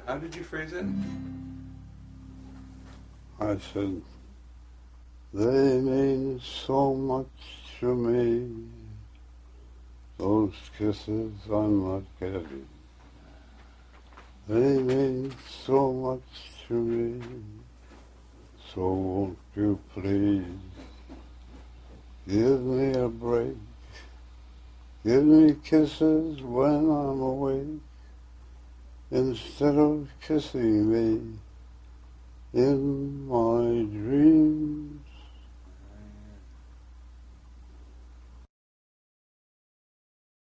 How did you phrase it? I said, they mean so much to me, those kisses I'm not getting. They mean so much to me, so won't you please give me a break? Give me kisses when I'm awake, instead of kissing me in my dreams.